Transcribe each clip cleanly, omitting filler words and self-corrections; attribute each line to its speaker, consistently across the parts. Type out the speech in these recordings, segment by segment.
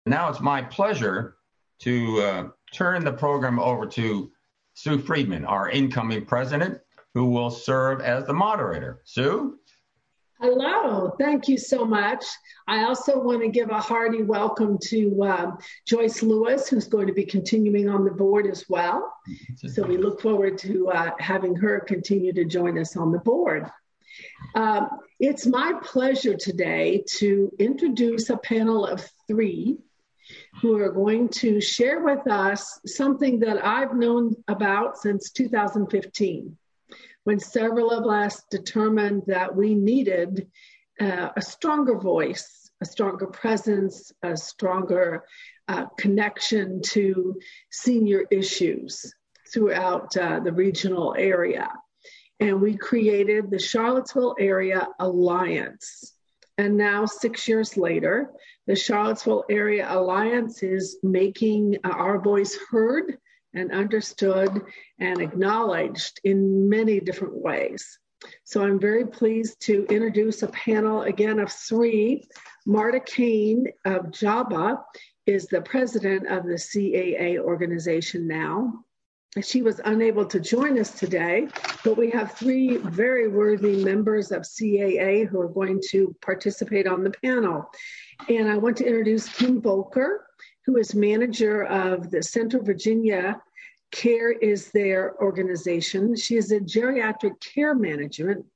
Speaker 1: Now it's my pleasure to turn the program over to Sue Friedman, our incoming president, who will serve as the moderator. Sue?
Speaker 2: Hello, thank you so much. I also want to give a hearty welcome to Joyce Lewis, who's going to be continuing on the board as well. So we look forward to having her continue to join us on the board. It's my pleasure today to introduce a panel of three who are going to share with us something that I've known about since 2015, when several of us determined that we needed a stronger voice, a stronger presence, a stronger connection to senior issues throughout the regional area. And we created the Charlottesville Area Alliance. And now, 6 years later, the Charlottesville Area Alliance is making our voice heard and understood and acknowledged in many different ways. So I'm very pleased to introduce a panel again of three. Marta Kane of JABA is the president of the CAA organization now. She was unable to join us today, but we have three very worthy members of CAA who are going to participate on the panel. And I want to introduce Kim Volker, who is manager of the Central Virginia Care is their organization. She is a geriatric care management,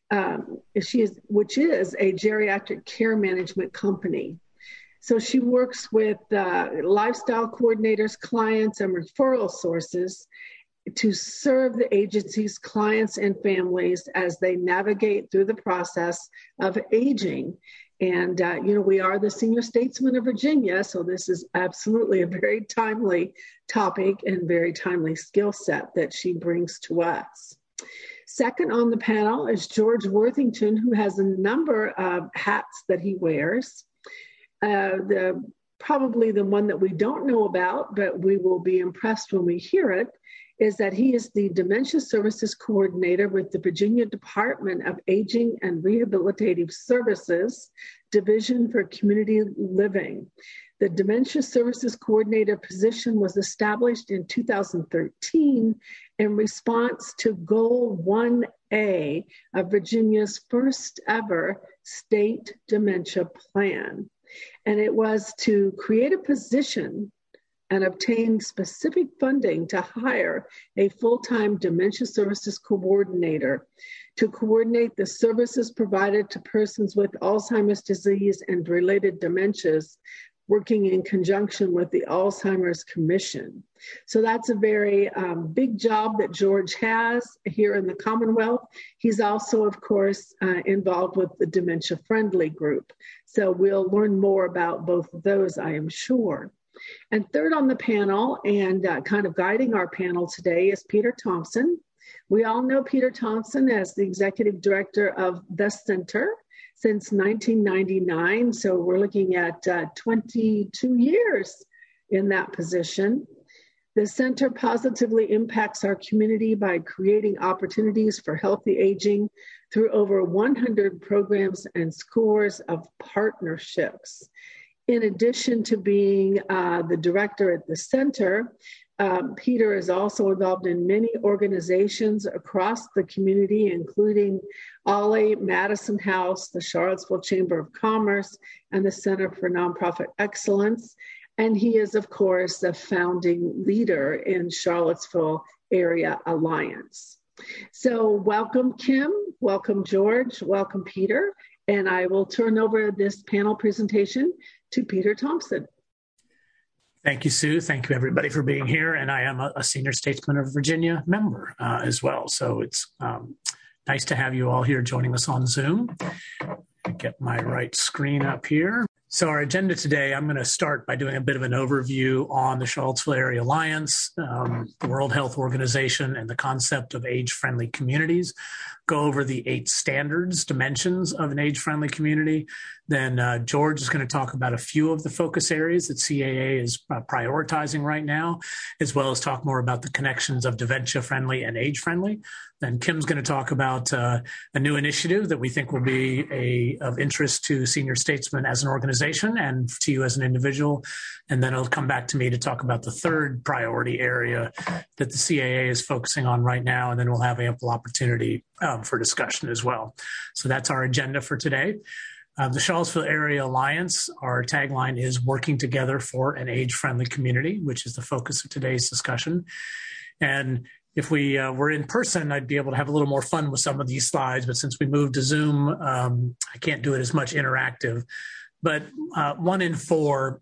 Speaker 2: which is a geriatric care management company. So she works with lifestyle coordinators, clients, and referral sources to serve the agency's clients and families as they navigate through the process of aging. And, we are the senior statesmen of Virginia, so this is absolutely a very timely topic and very timely skill set that she brings to us. Second on the panel is George Worthington, who has a number of hats that he wears. Probably the one that we don't know about, but we will be impressed when we hear it, is that he is the Dementia Services Coordinator with the Virginia Department of Aging and Rehabilitative Services, Division for Community Living. The Dementia Services Coordinator position was established in 2013 in response to Goal 1A of Virginia's first ever state dementia plan. And it was to create a position and obtain specific funding to hire a full-time dementia services coordinator to coordinate the services provided to persons with Alzheimer's disease and related dementias, working in conjunction with the Alzheimer's Commission. So that's a very big job that George has here in the Commonwealth. He's also, of course, involved with the Dementia Friendly group. So we'll learn more about both of those, I am sure. And third on the panel, and kind of guiding our panel today, is Peter Thompson. We all know Peter Thompson as the executive director of the Center since 1999. So we're looking at 22 years in that position. The Center positively impacts our community by creating opportunities for healthy aging through over 100 programs and scores of partnerships. In addition to being the director at the Center, Peter is also involved in many organizations across the community, including OLLI, Madison House, the Charlottesville Chamber of Commerce, and the Center for Nonprofit Excellence. And he is, of course, the founding leader in Charlottesville Area Alliance. So welcome, Kim, welcome, George, welcome, Peter. And I will turn over this panel presentation to Peter Thompson.
Speaker 3: Thank you, Sue. Thank you, everybody, for being here. And I am a Senior Statesman of Virginia member as well. So it's nice to have you all here joining us on Zoom. Get my right screen up here. So our agenda today, I'm going to start by doing a bit of an overview on the Charlottesville Area Alliance, the World Health Organization, and the concept of age-friendly communities. Go over the 8 standards, dimensions of an age-friendly community, Then George is going to talk about a few of the focus areas that CAA is prioritizing right now, as well as talk more about the connections of dementia-friendly and age-friendly. Then Kim's going to talk about a new initiative that we think will be of interest to Senior Statesmen as an organization and to you as an individual. And then it'll come back to me to talk about the third priority area that the CAA is focusing on right now, and then we'll have ample opportunity for discussion as well. So that's our agenda for today. The Charlottesville Area Alliance, our tagline is working together for an age-friendly community, which is the focus of today's discussion. And if we were in person, I'd be able to have a little more fun with some of these slides, but since we moved to Zoom, I can't do it as much interactive. But 1 in 4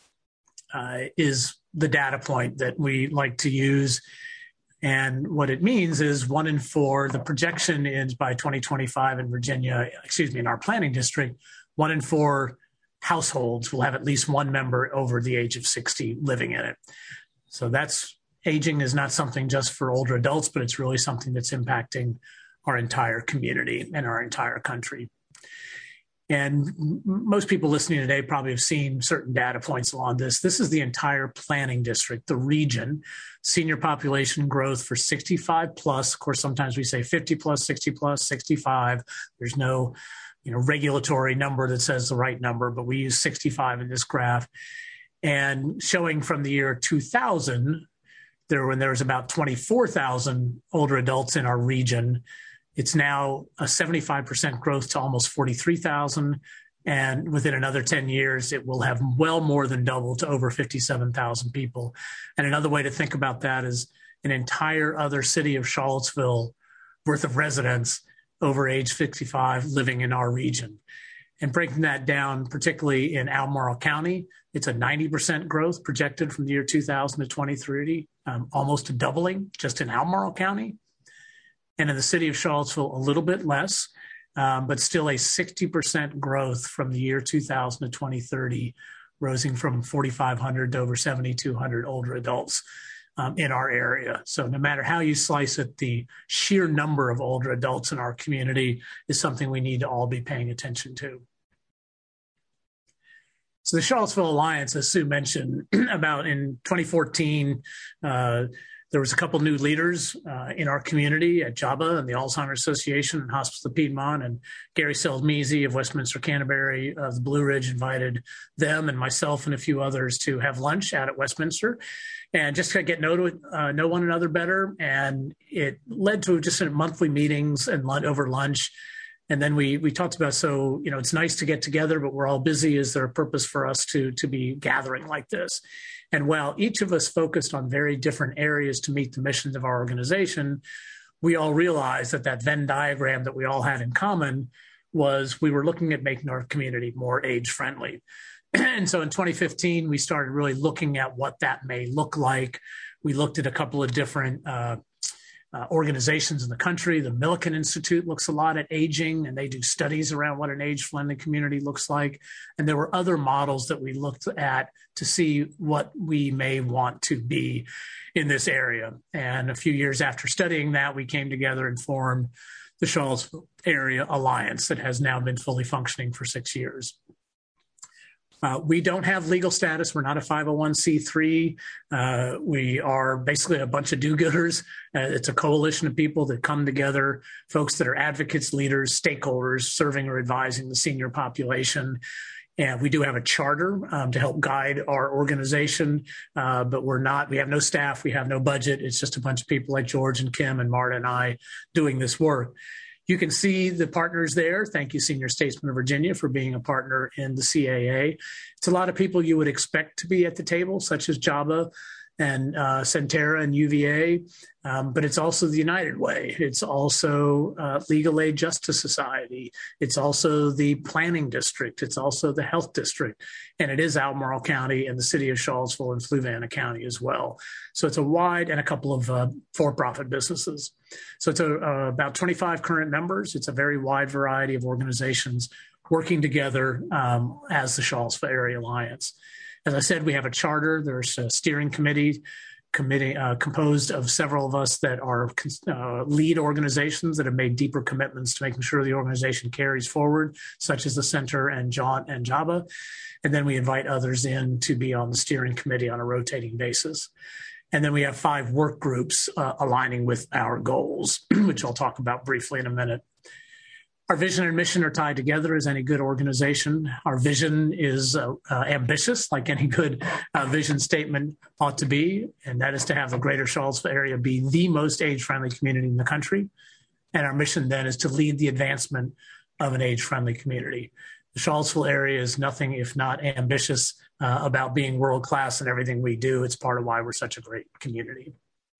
Speaker 3: is the data point that we like to use. And what it means is 1 in 4, the projection is by 2025 in Virginia, in our planning district, 1 in 4 households will have at least one member over the age of 60 living in it. So aging is not something just for older adults, but it's really something that's impacting our entire community and our entire country. And most people listening today probably have seen certain data points along this. This is the entire planning district, the region, senior population growth for 65 plus. Of course, sometimes we say 50 plus, 60 plus, 65. There's no regulatory number that says the right number, but we use 65 in this graph. And showing from the year 2000, when there was about 24,000 older adults in our region, it's now a 75% growth to almost 43,000. And within another 10 years, it will have well more than doubled to over 57,000 people. And another way to think about that is an entire other city of Charlottesville worth of residents over age 65 living in our region. And breaking that down, particularly in Albemarle County, it's a 90% growth projected from the year 2000 to 2030, almost a doubling just in Albemarle County. And in the city of Charlottesville, a little bit less, but still a 60% growth from the year 2000 to 2030, rising from 4,500 to over 7,200 older adults in our area. So no matter how you slice it, the sheer number of older adults in our community is something we need to all be paying attention to. So the Charlottesville Alliance, as Sue mentioned, about in 2014, there was a couple new leaders in our community at JABA and the Alzheimer's Association and Hospice of Piedmont, and Gary Seldmezy of Westminster Canterbury of the Blue Ridge invited them and myself and a few others to have lunch out at Westminster and just to get know one another better. And it led to just monthly meetings and over lunch. And then we talked about, it's nice to get together, but we're all busy. Is there a purpose for us to be gathering like this? And while each of us focused on very different areas to meet the missions of our organization, we all realized that Venn diagram that we all had in common was we were looking at making our community more age-friendly. And so in 2015, we started really looking at what that may look like. We looked at a couple of different organizations in the country. The Millikan Institute looks a lot at aging, and they do studies around what an age-friendly community looks like. And there were other models that we looked at to see what we may want to be in this area. And a few years after studying that, we came together and formed the Charlottesville Area Alliance that has now been fully functioning for 6 years. We don't have legal status. We're not a 501c3. We are basically a bunch of do-gooders. It's a coalition of people that come together, folks that are advocates, leaders, stakeholders, serving or advising the senior population. And we do have a charter to help guide our organization, but we have no staff, we have no budget. It's just a bunch of people like George and Kim and Marta and I doing this work. You can see the partners there. Thank you, Senior Statesmen of Virginia, for being a partner in the CAA. It's a lot of people you would expect to be at the table, such as JABA and Centera and UVA, but it's also the United Way. It's also Legal Aid Justice Society. It's also the Planning District. It's also the Health District. And it is Albemarle County and the city of Charlottesville and Fluvanna County as well. So it's a wide, and a couple of for-profit businesses. So it's about 25 current members. It's a very wide variety of organizations working together as the Charlottesville Area Alliance. As I said, we have a charter. There's a steering committee committee composed of several of us that are lead organizations that have made deeper commitments to making sure the organization carries forward, such as the Center and Jaunt and JABA. And then we invite others in to be on the steering committee on a rotating basis. And then we have 5 work groups aligning with our goals, which I'll talk about briefly in a minute. Our vision and mission are tied together as any good organization. Our vision is ambitious, like any good vision statement ought to be, and that is to have the greater Charlottesville area be the most age-friendly community in the country. And our mission then is to lead the advancement of an age-friendly community. The Charlottesville area is nothing if not ambitious about being world-class in everything we do. It's part of why we're such a great community.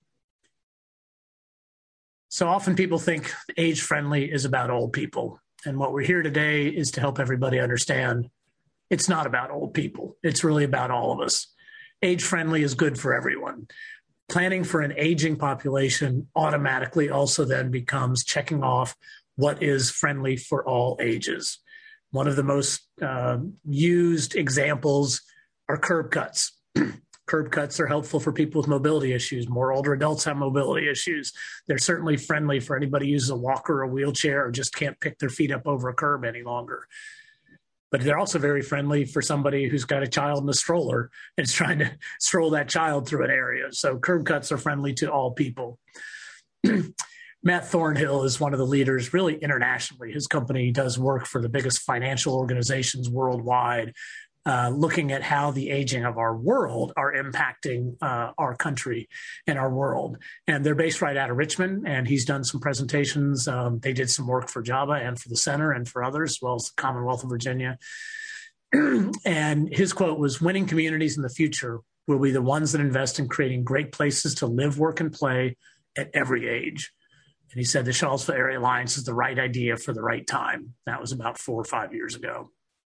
Speaker 3: So often people think age-friendly is about old people. And what we're here today is to help everybody understand it's not about old people. It's really about all of us. Age-friendly is good for everyone. Planning for an aging population automatically also then becomes checking off what is friendly for all ages. One of the most used examples are curb cuts. Curb cuts are helpful for people with mobility issues. More older adults have mobility issues. They're certainly friendly for anybody who uses a walker or a wheelchair or just can't pick their feet up over a curb any longer. But they're also very friendly for somebody who's got a child in a stroller and is trying to stroll that child through an area. So curb cuts are friendly to all people. Matt Thornhill is one of the leaders really internationally. His company does work for the biggest financial organizations worldwide, looking at how the aging of our world are impacting our country and our world. And they're based right out of Richmond, and he's done some presentations. They did some work for JABA and for the Center and for others, as well as the Commonwealth of Virginia. And his quote was, "Winning communities in the future will be the ones that invest in creating great places to live, work, and play at every age." And he said the Charlottesville Area Alliance is the right idea for the right time. That was about 4 or 5 years ago.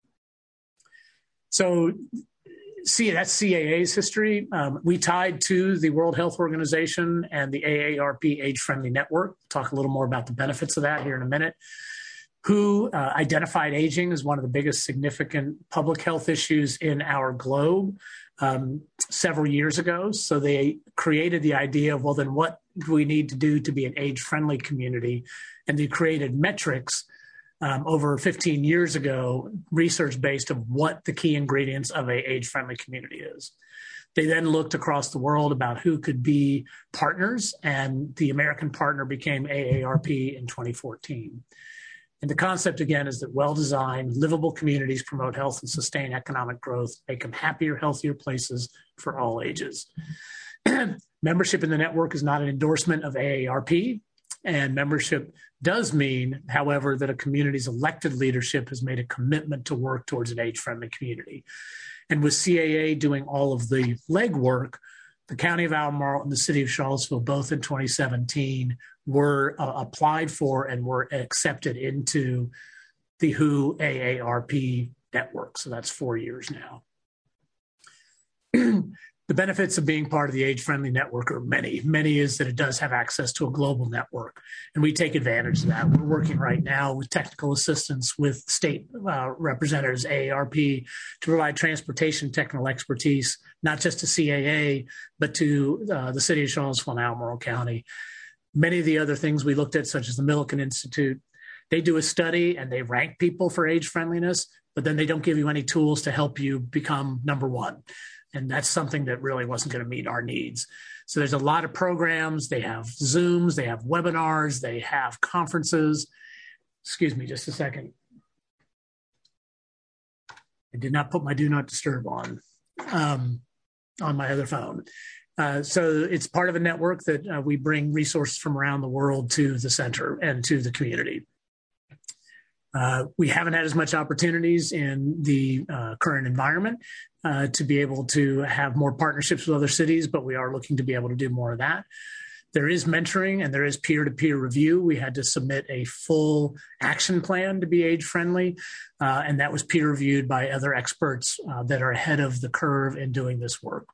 Speaker 3: So that's CAA's history. We tied to the World Health Organization and the AARP Age Friendly Network. We'll talk a little more about the benefits of that here in a minute. WHO identified aging as one of the biggest significant public health issues in our globe several years ago. So they created the idea of, well, then what do we need to do to be an age-friendly community? And they created metrics over 15 years ago, research-based of what the key ingredients of an age-friendly community is. They then looked across the world about who could be partners, and the American partner became AARP in 2014. And the concept, again, is that well-designed, livable communities promote health and sustain economic growth, make them happier, healthier places for all ages. Membership in the network is not an endorsement of AARP, and membership does mean, however, that a community's elected leadership has made a commitment to work towards an age-friendly community. And with CAA doing all of the legwork, the County of Albemarle and the City of Charlottesville, both in 2017, were applied for and were accepted into the WHO AARP network. So that's 4 years now. The benefits of being part of the age-friendly network are many. Many is that it does have access to a global network, and we take advantage of that. We're working right now with technical assistance with state representatives, AARP, to provide transportation technical expertise, not just to CAA, but to the City of Charlottesville and Albemarle County. Many of the other things we looked at, such as the Millikan Institute, they do a study and they rank people for age friendliness, but then they don't give you any tools to help you become number one. And that's something that really wasn't going to meet our needs. So there's a lot of programs. They have Zooms, they have webinars, they have conferences. Excuse me just a second. I did not put my do not disturb on my other phone. So it's part of a network that we bring resources from around the world to the center and to the community. We haven't had as much opportunities in the current environment to be able to have more partnerships with other cities, but we are looking to be able to do more of that. There is mentoring and there is peer-to-peer review. We had to submit a full action plan to be age-friendly, and that was peer-reviewed by other experts that are ahead of the curve in doing this work.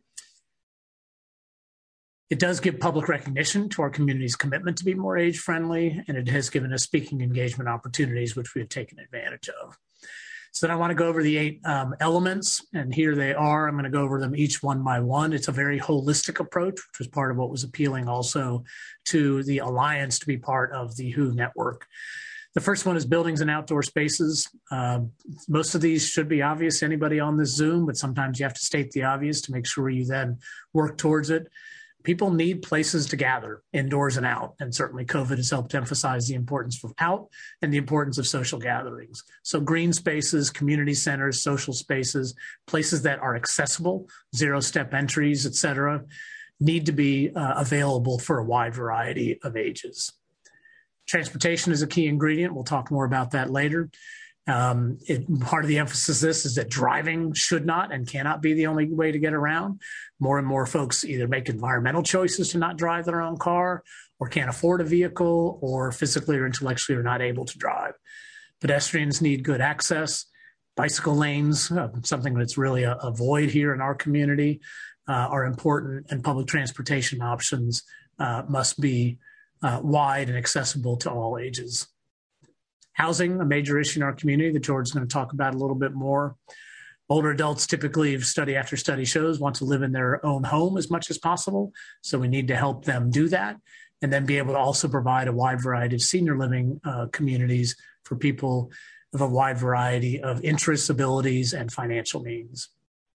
Speaker 3: It does give public recognition to our community's commitment to be more age-friendly, and it has given us speaking engagement opportunities, which we have taken advantage of. So then I want to go over the 8 elements, and here they are. I'm going to go over them each one by one. It's a very holistic approach, which was part of what was appealing also to the Alliance to be part of the WHO network. The first one is buildings and outdoor spaces. Most of these should be obvious to anybody on this Zoom, but sometimes you have to state the obvious to make sure you then work towards it. People need places to gather indoors and out, and certainly COVID has helped emphasize the importance of out and the importance of social gatherings. So green spaces, community centers, social spaces, places that are accessible, zero-step entries, et cetera, need to be available for a wide variety of ages. Transportation is a key ingredient. We'll talk more about that later. Part of the emphasis of this is that driving should not and cannot be the only way to get around. More and more folks either make environmental choices to not drive their own car, or can't afford a vehicle, or physically or intellectually are not able to drive. Pedestrians need good access. Bicycle lanes, something that's really a void here in our community, are important, and public transportation options must be wide and accessible to all ages. Housing, a major issue in our community that George is going to talk about a little bit more. Older adults typically, study after study shows, want to live in their own home as much as possible. So we need to help them do that, and then be able to also provide a wide variety of senior living communities for people of a wide variety of interests, abilities, and financial means.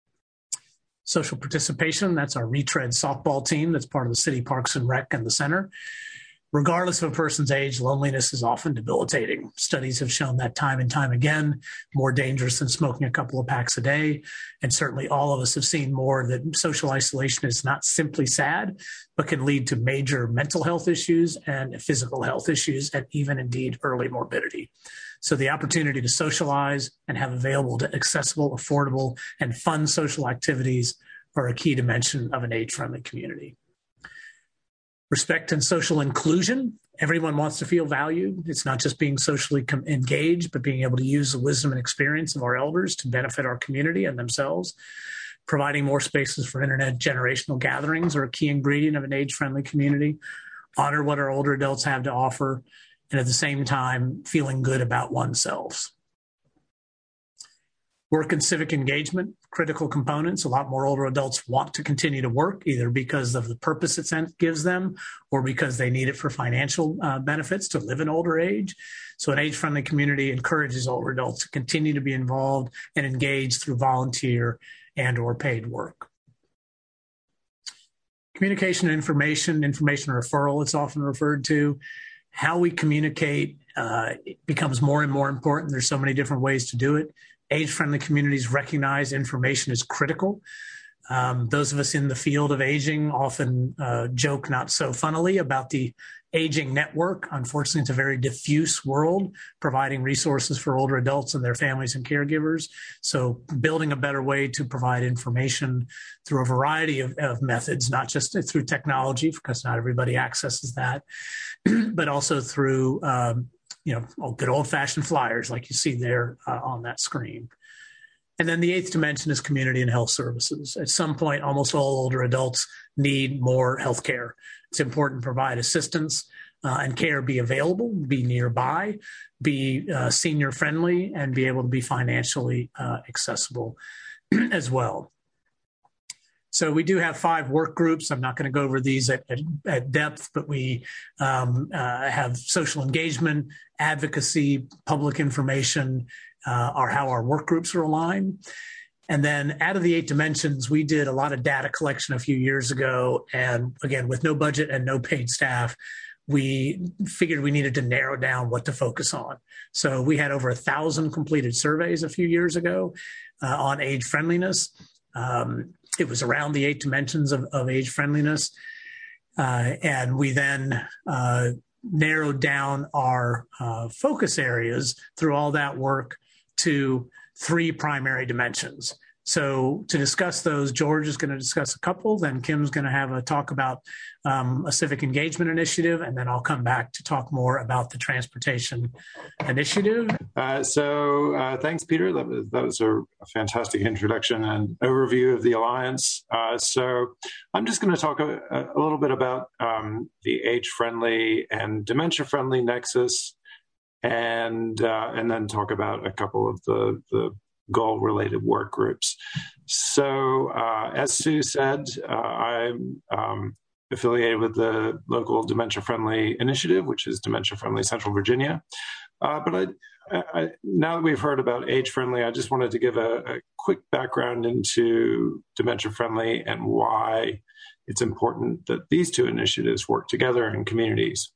Speaker 3: Social participation, that's our Retread softball team that's part of the City Parks and Rec and the Center. Regardless of a person's age, loneliness is often debilitating. Studies have shown that time and time again, more dangerous than smoking a couple of packs a day. And certainly all of us have seen more that social isolation is not simply sad, but can lead to major mental health issues and physical health issues, and even indeed early morbidity. So the opportunity to socialize and have available to accessible, affordable, and fun social activities are a key dimension of an age-friendly community. Respect and social inclusion. Everyone wants to feel valued. It's not just being socially engaged, but being able to use the wisdom and experience of our elders to benefit our community and themselves. Providing more spaces for intergenerational gatherings are a key ingredient of an age-friendly community. Honor what our older adults have to offer, and at the same time, feeling good about oneself. Work and civic engagement, critical components. A lot more older adults want to continue to work, either because of the purpose it gives them or because they need it for financial benefits to live in older age. So an age-friendly community encourages older adults to continue to be involved and engaged through volunteer and or paid work. Communication and information referral, it's often referred to. How we communicate becomes more and more important. There's so many different ways to do it. Age-friendly communities recognize information is critical. Those of us in the field of aging often joke not so funnily about the aging network. Unfortunately, it's a very diffuse world, providing resources for older adults and their families and caregivers. So building a better way to provide information through a variety of methods, not just through technology, because not everybody accesses that, but also through good old-fashioned flyers like you see there on that screen. And then the 8th dimension is community and health services. At some point, almost all older adults need more health care. It's important to provide assistance and care be available, be nearby, be senior-friendly, and be able to be financially accessible as well. So we do have 5 work groups. I'm not going to go over these at depth, but we have social engagement, advocacy, public information are how our work groups are aligned. And then out of the 8 dimensions, we did a lot of data collection a few years ago. And again, with no budget and no paid staff, we figured we needed to narrow down what to focus on. So we had over 1,000 completed surveys a few years ago on age friendliness. It was around the 8 dimensions of age friendliness. And we then narrowed down our focus areas through all that work to 3 primary dimensions. So to discuss those, George is going to discuss a couple, then Kim's going to have a talk about a civic engagement initiative, and then I'll come back to talk more about the transportation initiative.
Speaker 4: Thanks, Peter. That was a fantastic introduction and overview of the Alliance. So I'm just going to talk a little bit about the age-friendly and dementia-friendly nexus. and then talk about a couple of the goal-related work groups. So, as Sue said, I'm affiliated with the local Dementia Friendly Initiative, which is Dementia Friendly Central Virginia. But now that we've heard about Age Friendly, I just wanted to give a quick background into Dementia Friendly and why it's important that these two initiatives work together in communities.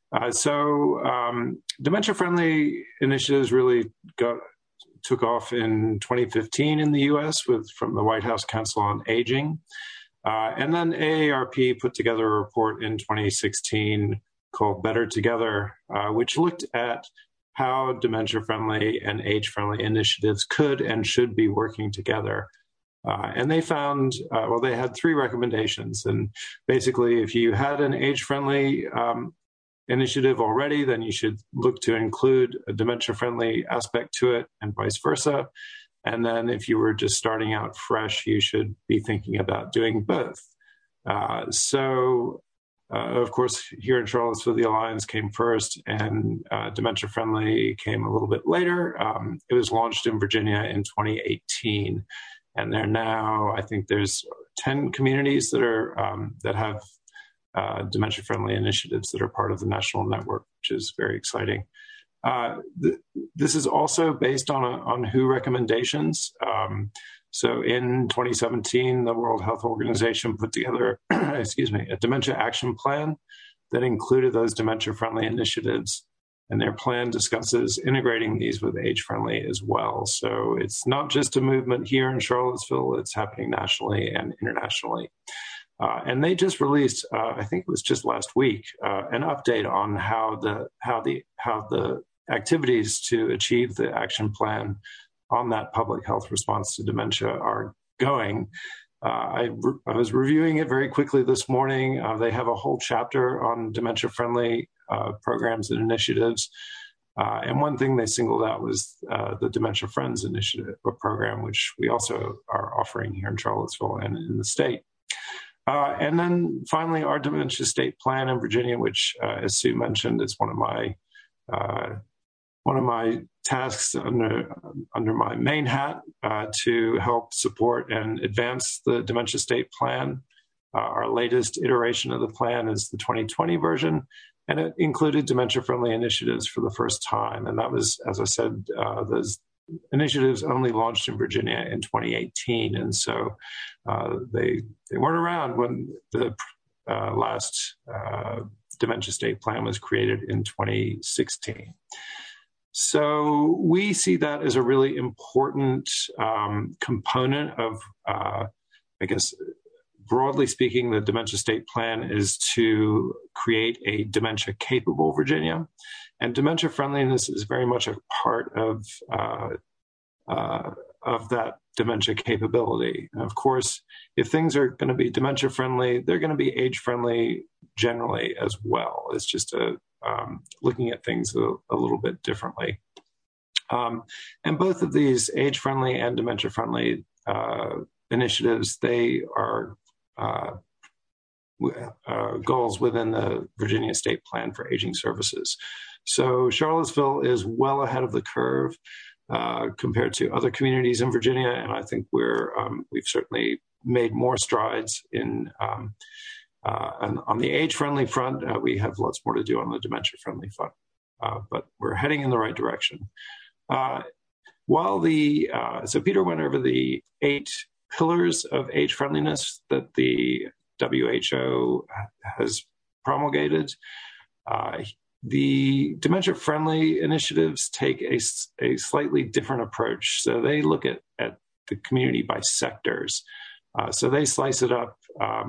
Speaker 4: Dementia Friendly initiatives really took off in 2015 in the U.S. from the White House Council on Aging. And then AARP put together a report in 2016 called Better Together, which looked at how dementia-friendly and age-friendly initiatives could and should be working together. And they found, they had 3 recommendations. And basically, if you had an age-friendly initiative already, then you should look to include a dementia-friendly aspect to it and vice versa. And then if you were just starting out fresh, you should be thinking about doing both. Of course, here in Charlottesville, the Alliance came first and Dementia Friendly came a little bit later. It was launched in Virginia in 2018. And there now, I think there's 10 communities that have dementia-friendly initiatives that are part of the national network, which is very exciting. This is also based on WHO recommendations. So in 2017, the World Health Organization put together, a dementia action plan that included those dementia-friendly initiatives. And their plan discusses integrating these with age-friendly as well. So it's not just a movement here in Charlottesville, it's happening nationally and internationally. And they just released, I think it was just last week, an update on how the activities to achieve the action plan on that public health response to dementia are going. I was reviewing it very quickly this morning. They have a whole chapter on dementia-friendly programs and initiatives. And one thing they singled out was the Dementia Friends initiative or program, which we also are offering here in Charlottesville and in the state. And then finally, our dementia state plan in Virginia, which, as Sue mentioned, is one of my tasks under my main hat to help support and advance the dementia state plan. Our latest iteration of the plan is the 2020 version, and it included dementia-friendly initiatives for the first time. And that was, as I said, those initiatives only launched in Virginia in 2018, and so they weren't around when the last dementia state plan was created in 2016. So we see that as a really important component of, broadly speaking, the dementia state plan is to create a dementia-capable Virginia. And dementia friendliness is very much a part of that dementia capability. And of course, if things are going to be dementia friendly, they're going to be age friendly generally as well. It's just looking at things a little bit differently. And both of these age friendly and dementia friendly initiatives, they are goals within the Virginia State Plan for Aging Services. So Charlottesville is well ahead of the curve compared to other communities in Virginia, and I think we've certainly made more strides in on the age-friendly front. We have lots more to do on the dementia-friendly front, but we're heading in the right direction. So Peter went over the 8 pillars of age friendliness that the WHO has promulgated. The dementia-friendly initiatives take a slightly different approach. So they look at the community by sectors. So they slice it up.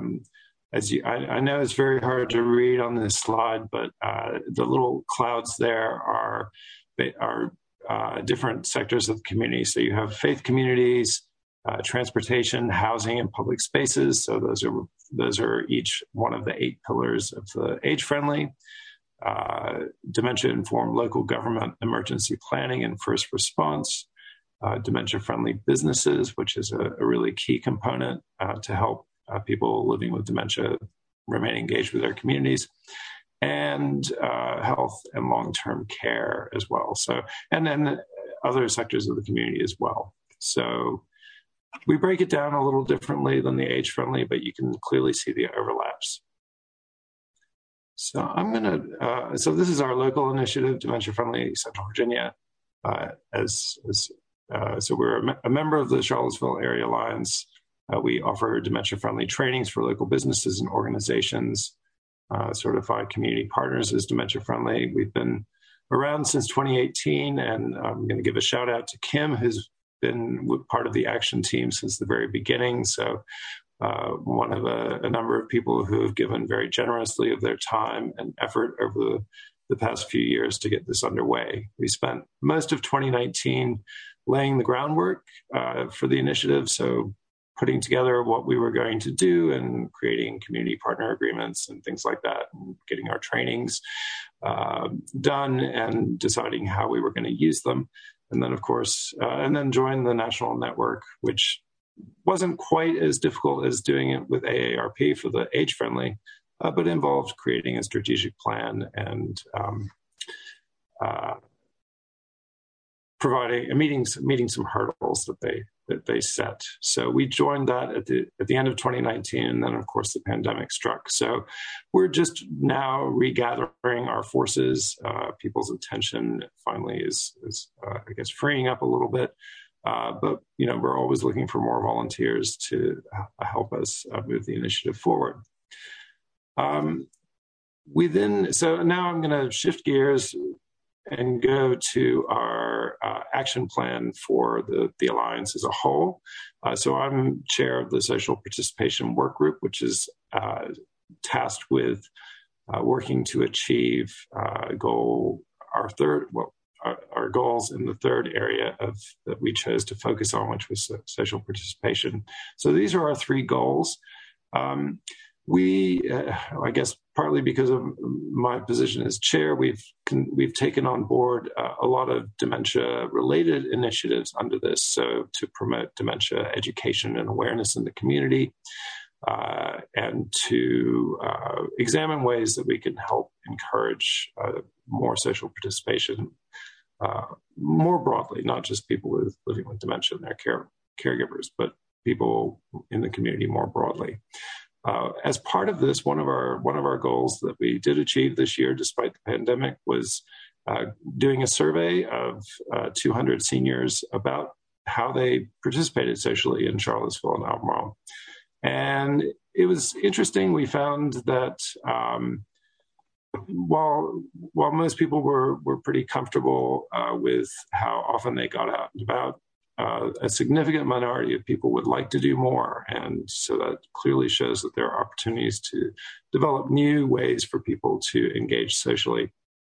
Speaker 4: I know it's very hard to read on this slide, but the little clouds there are different sectors of the community. So you have faith communities, transportation, housing, and public spaces. So those are each one of the 8 pillars of the age-friendly. Dementia-informed local government emergency planning and first response, dementia-friendly businesses, which is a really key component to help people living with dementia remain engaged with their communities, and health and long-term care as well. So, and then other sectors of the community as well. So we break it down a little differently than the age-friendly, but you can clearly see the overlaps. So I'm going to, so this is our local initiative, Dementia Friendly Central Virginia. So we're a member of the Charlottesville Area Alliance. We offer dementia-friendly trainings for local businesses and organizations, certify community partners as dementia-friendly. We've been around since 2018, and I'm going to give a shout out to Kim, who's been part of the action team since the very beginning. So one of a number of people who have given very generously of their time and effort over the past few years to get this underway. We spent most of 2019 laying the groundwork for the initiative, so putting together what we were going to do and creating community partner agreements and things like that, and getting our trainings done and deciding how we were going to use them. And then, of course, and then join the national network, which wasn't quite as difficult as doing it with AARP for the age-friendly, but involved creating a strategic plan and meeting some hurdles that they set. So we joined that at the end of 2019, and then of course the pandemic struck. So we're just now regathering our forces. People's attention finally is I guess freeing up a little bit. But we're always looking for more volunteers to help us move the initiative forward. So now I'm going to shift gears and go to our action plan for the Alliance as a whole. So I'm chair of the Social Participation Work Group, which is tasked with working to achieve our goals in the third area that we chose to focus on, which was social participation. So these are our three goals. I guess partly because of my position as chair, we've taken on board a lot of dementia-related initiatives under this, so to promote dementia education and awareness in the community, and to examine ways that we can help encourage more social participation more broadly, not just people living with dementia and their caregivers, but people in the community more broadly. As part of this, one of our goals that we did achieve this year, despite the pandemic, was doing a survey of 200 seniors about how they participated socially in Charlottesville and Albemarle. And it was interesting. We found that while most people were pretty comfortable with how often they got out and about, a significant minority of people would like to do more. And so that clearly shows that there are opportunities to develop new ways for people to engage socially.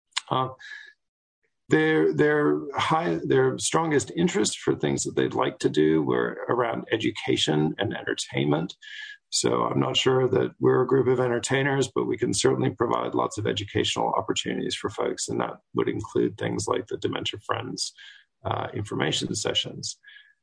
Speaker 4: Their strongest interest for things that they'd like to do were around education and entertainment. So I'm not sure that we're a group of entertainers, but we can certainly provide lots of educational opportunities for folks. And that would include things like the Dementia Friends information sessions.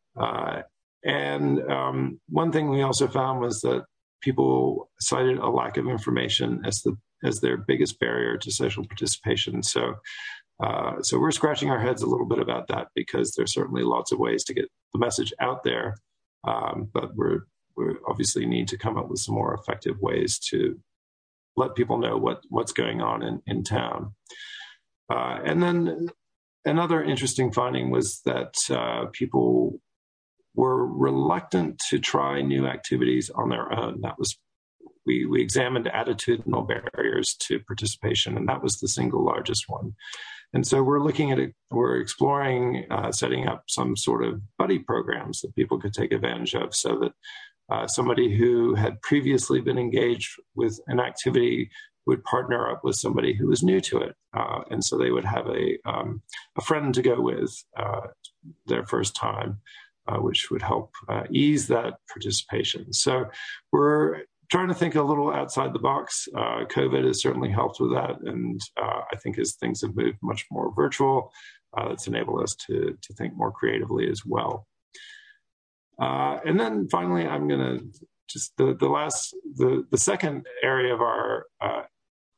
Speaker 4: And one thing we also found was that people cited a lack of information as their biggest barrier to social participation. So we're scratching our heads a little bit about that, because there's certainly lots of ways to get the message out there, but we obviously need to come up with some more effective ways to let people know what's going on in town. And then another interesting finding was that people were reluctant to try new activities on their own. That was, we examined attitudinal barriers to participation, and that was the single largest one. And so we're exploring setting up some sort of buddy programs that people could take advantage of, so that somebody who had previously been engaged with an activity would partner up with somebody who was new to it. And so they would have a friend to go with their first time, which would help ease that participation. So we're trying to think a little outside the box. COVID has certainly helped with that. And I think as things have moved much more virtual, it's enabled us to think more creatively as well. And then finally, I'm going to just the second area of our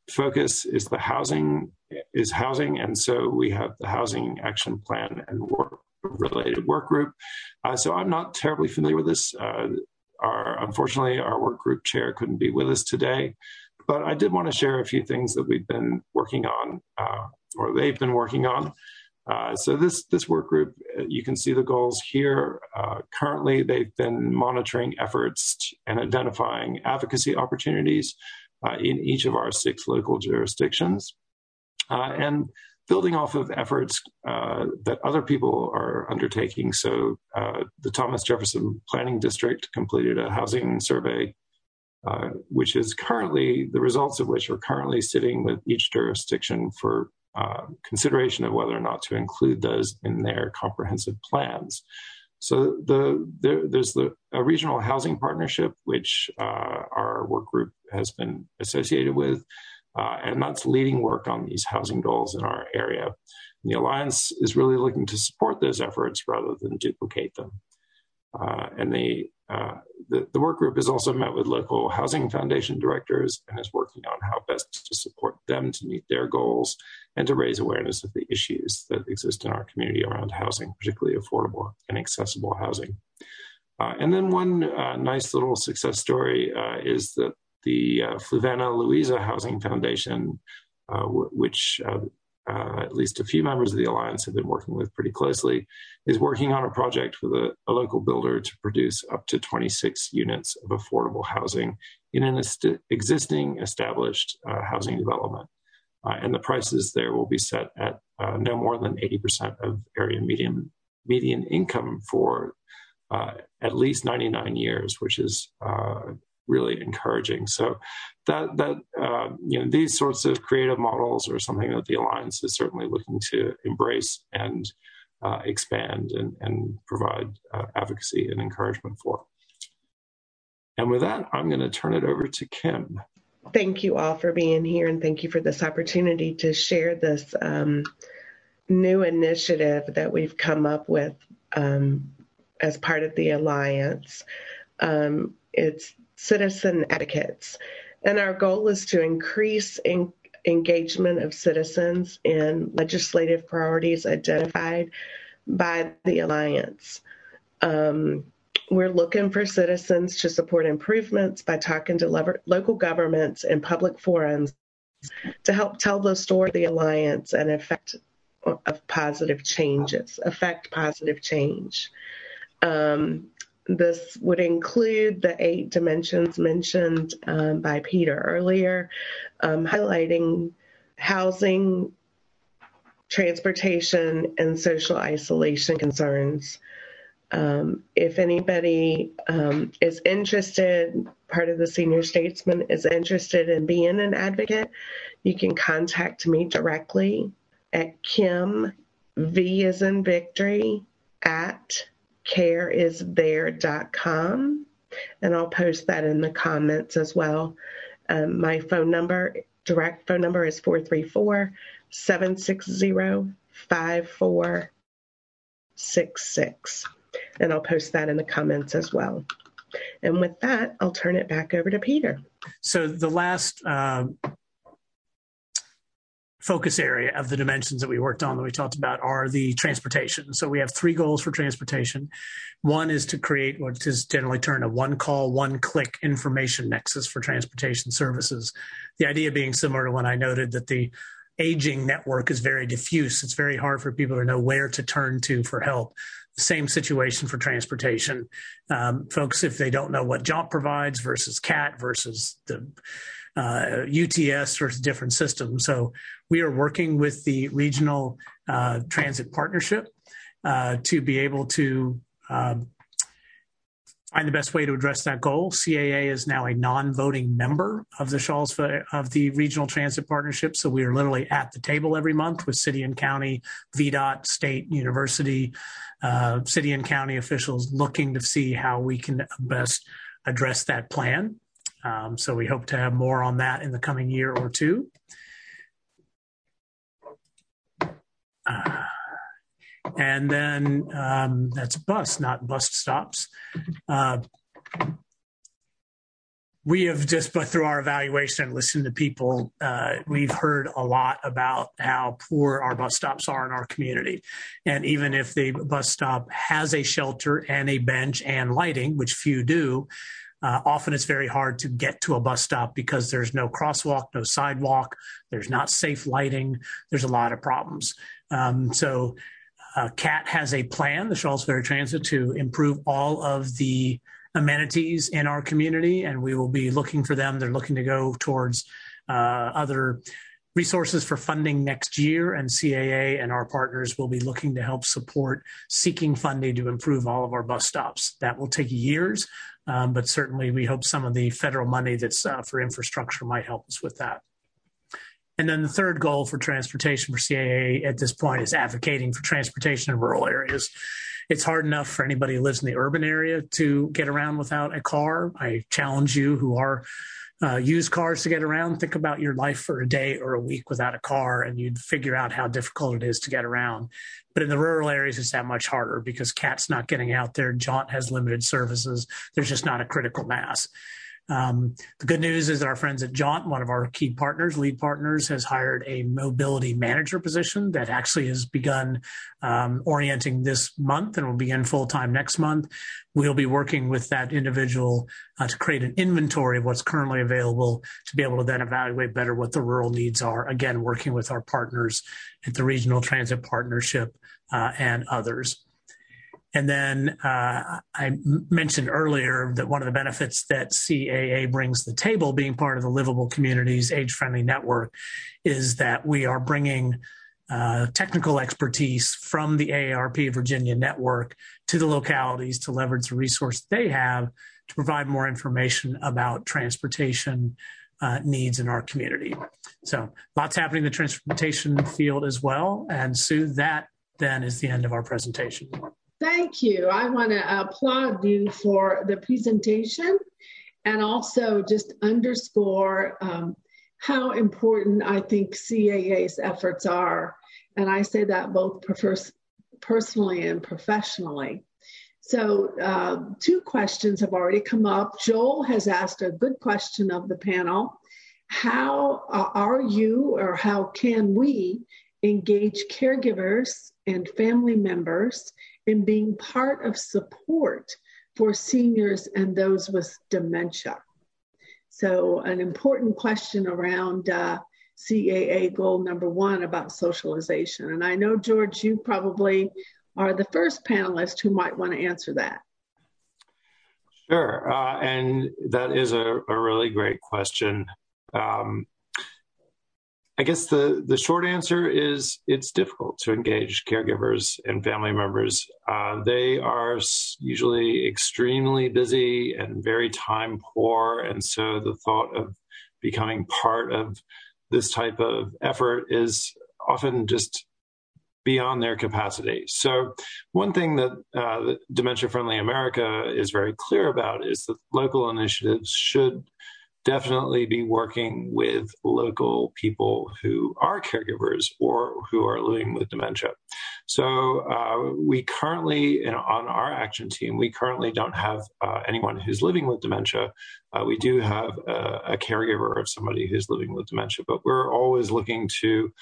Speaker 4: focus is housing, and so we have the Housing Action Plan and related work group. So I'm not terribly familiar with this. Unfortunately, our work group chair couldn't be with us today, but I did want to share a few things that we've been working on, or they've been working on. So this work group, you can see the goals here. Currently, they've been monitoring efforts and identifying advocacy opportunities in each of our 6 local jurisdictions, and building off of efforts that other people are undertaking. So the Thomas Jefferson Planning District completed a housing survey, which is currently, the results of which are currently sitting with each jurisdiction for consideration of whether or not to include those in their comprehensive plans. So there's a regional housing partnership, which our work group has been associated with, and that's leading work on these housing goals in our area. And the Alliance is really looking to support those efforts rather than duplicate them. And the work group has also met with local housing foundation directors and is working on how best to support them to meet their goals and to raise awareness of the issues that exist in our community around housing, particularly affordable and accessible housing. And then one nice little success story is that the Fluvanna Louisa Housing Foundation, which at least a few members of the Alliance have been working with pretty closely, is working on a project with a local builder to produce up to 26 units of affordable housing in an existing established housing development. And the prices there will be set at no more than 80% of area median income for at least 99 years, which is really encouraging. So these sorts of creative models are something that the Alliance is certainly looking to embrace and expand and provide advocacy and encouragement for. And with that, I'm going to turn it over to Kim.
Speaker 5: Thank you all for being here, and thank you for this opportunity to share this new initiative that we've come up with as part of the Alliance. It's Citizen Advocates, and our goal is to increase engagement of citizens in legislative priorities identified by the Alliance. We're looking for citizens to support improvements by talking to local governments and public forums to help tell the story of the Alliance and affect positive change. This would include the 8 dimensions mentioned by Peter earlier, highlighting housing, transportation, and social isolation concerns. If anybody is interested, part of the Senior Statesman is interested in being an advocate, you can contact me directly at Kim, V as in Victory, at careisthere.com, and I'll post that in the comments as well. My direct phone number is 434-760-5466, and I'll post that in the comments as well. And with that, I'll turn it back over to Peter.
Speaker 3: So the last focus area of the dimensions that we worked on that we talked about are the transportation. So we have 3 goals for transportation. One is to create what is generally termed a one-call, one-click information nexus for transportation services. The idea being similar to when I noted that the aging network is very diffuse. It's very hard for people to know where to turn to for help. The same situation for transportation. Folks, if they don't know what JOMP provides versus CAT versus the UTS versus different systems. So we are working with the Regional Transit Partnership to be able to find the best way to address that goal. CAA is now a non-voting member of the Regional Transit Partnership. So we are literally at the table every month with city and county, VDOT, state, university, city and county officials looking to see how we can best address that plan. So we hope to have more on that in the coming year or two. And then that's bus, not bus stops. We have just, but through our evaluation and listening to people, we've heard a lot about how poor our bus stops are in our community. And even if the bus stop has a shelter and a bench and lighting, which few do, often it's very hard to get to a bus stop because there's no crosswalk, no sidewalk, there's not safe lighting, there's a lot of problems. So CAT has a plan, the Charlottesville Area Transit, to improve all of the amenities in our community, and we will be looking for them. They're looking to go towards other resources for funding next year, and CAA and our partners will be looking to help support seeking funding to improve all of our bus stops. That will take years, but certainly we hope some of the federal money that's for infrastructure might help us with that. And then the third goal for transportation for CAA at this point is advocating for transportation in rural areas. It's hard enough for anybody who lives in the urban area to get around without a car. I challenge you who are use cars to get around. Think about your life for a day or a week without a car, and you'd figure out how difficult it is to get around. But in the rural areas, it's that much harder because CAT's not getting out there. Jaunt has limited services. There's just not a critical mass. The good news is that our friends at Jaunt, one of our key partners, lead partners, has hired a mobility manager position that actually has begun orienting this month and will begin full-time next month. We'll be working with that individual to create an inventory of what's currently available to be able to then evaluate better what the rural needs are, again, working with our partners at the Regional Transit Partnership and others. And then I mentioned earlier that one of the benefits that CAA brings to the table, being part of the Livable Communities Age-Friendly Network, is that we are bringing technical expertise from the AARP Virginia network to the localities to leverage the resource they have to provide more information about transportation needs in our community. So lots happening in the transportation field as well. And Sue, that then is the end of our presentation.
Speaker 2: Thank you. I want to applaud you for the presentation and also just underscore how important I think CAA's efforts are. And I say that both personally and professionally. So 2 questions have already come up. Joel has asked a good question of the panel. How are you, or how can we engage caregivers and family members in being part of support for seniors and those with dementia? So an important question around CAA goal number 1 about socialization. And I know, George, you probably are the first panelist who might want to answer that.
Speaker 4: Sure, and that is a really great question. I guess the short answer is it's difficult to engage caregivers and family members. They are usually extremely busy and very time poor. And so the thought of becoming part of this type of effort is often just beyond their capacity. So one thing that Dementia Friendly America is very clear about is that local initiatives should definitely be working with local people who are caregivers or who are living with dementia. So we currently, on our action team, we currently don't have anyone who's living with dementia. We do have a caregiver of somebody who's living with dementia, but we're always looking to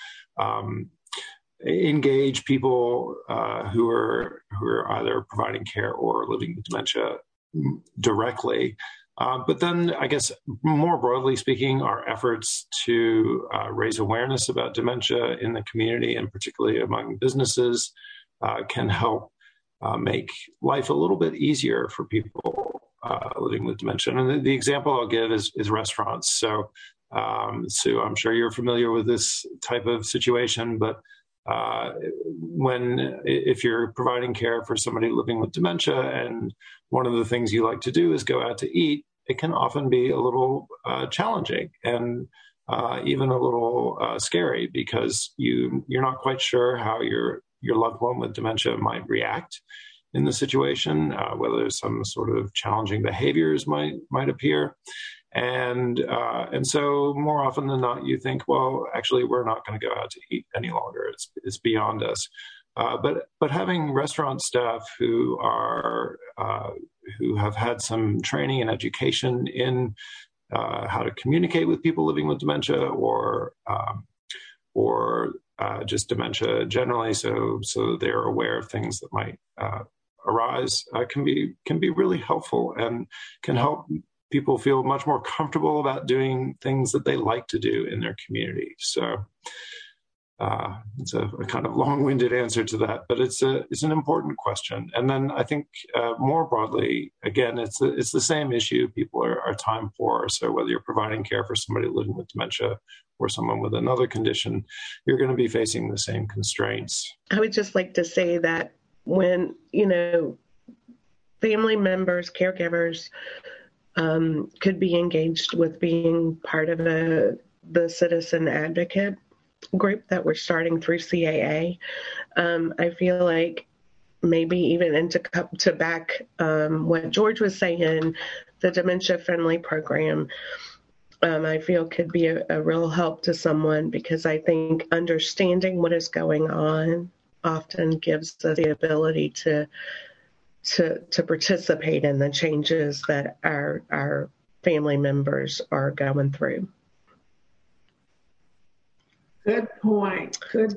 Speaker 4: engage people who are either providing care or living with dementia directly. But then, I guess, more broadly speaking, our efforts to raise awareness about dementia in the community, and particularly among businesses, can help make life a little bit easier for people living with dementia. And the example I'll give is restaurants. So, Sue, I'm sure you're familiar with this type of situation, but if you're providing care for somebody living with dementia and one of the things you like to do is go out to eat, it can often be a little challenging and even a little scary because you're not quite sure how your loved one with dementia might react in the situation, whether some sort of challenging behaviors might appear. And so more often than not, you think, well, actually, we're not going to go out to eat any longer. It's beyond us. But having restaurant staff who have had some training and education in how to communicate with people living with dementia, or just dementia generally, so they're aware of things that might arise, can be really helpful and can help people feel much more comfortable about doing things that they like to do in their community. So it's a kind of long-winded answer to that, but it's an important question. And then I think more broadly, again, it's the same issue. People are time poor. So whether you're providing care for somebody living with dementia or someone with another condition, you're going to be facing the same constraints.
Speaker 5: I would just like to say that when, family members, caregivers could be engaged with being part of the citizen advocate group that we're starting through CAA, I feel like maybe even to back what George was saying, the dementia-friendly program, I feel could be a real help to someone, because I think understanding what is going on often gives us the ability to participate in the changes that our family members are going through.
Speaker 2: Good point.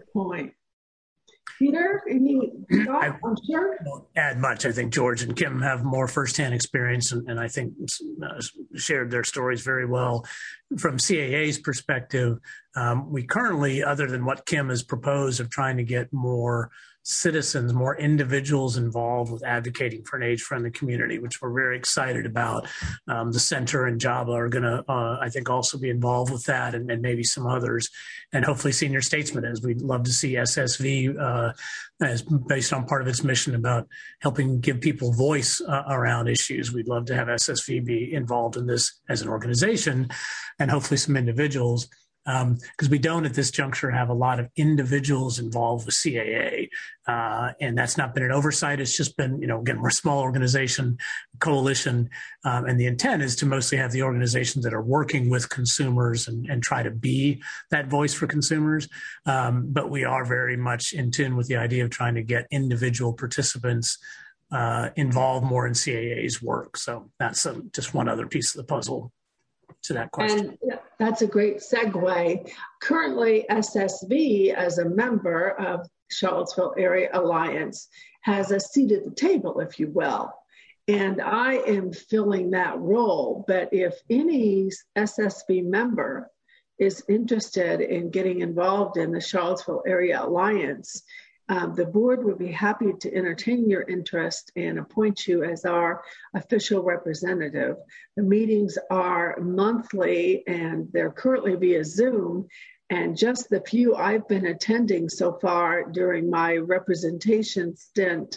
Speaker 2: Peter, any thoughts? I'm sure.
Speaker 3: I won't add much. I think George and Kim have more firsthand experience, and I think shared their stories very well. From CAA's perspective, we currently, other than what Kim has proposed of trying to get more citizens, more individuals involved with advocating for an age-friendly community, which we're very excited about. The center and JABA are going to, I think, also be involved with that, and maybe some others, and hopefully Senior Statesman, as we'd love to see SSV as based on part of its mission about helping give people voice around issues. We'd love to have SSV be involved in this as an organization, and hopefully some individuals. Because we don't at this juncture have a lot of individuals involved with CAA, and that's not been an oversight. It's just been, again, we're a small organization, coalition, and the intent is to mostly have the organizations that are working with consumers and try to be that voice for consumers. But we are very much in tune with the idea of trying to get individual participants involved more in CAA's work. So that's just one other piece of the puzzle to that question.
Speaker 2: And that's a great segue. Currently, SSV, as a member of Charlottesville Area Alliance, has a seat at the table, if you will. And I am filling that role. But if any SSV member is interested in getting involved in the Charlottesville Area Alliance, the board would be happy to entertain your interest and appoint you as our official representative. The meetings are monthly, and they're currently via Zoom. And just the few I've been attending so far during my representation stint,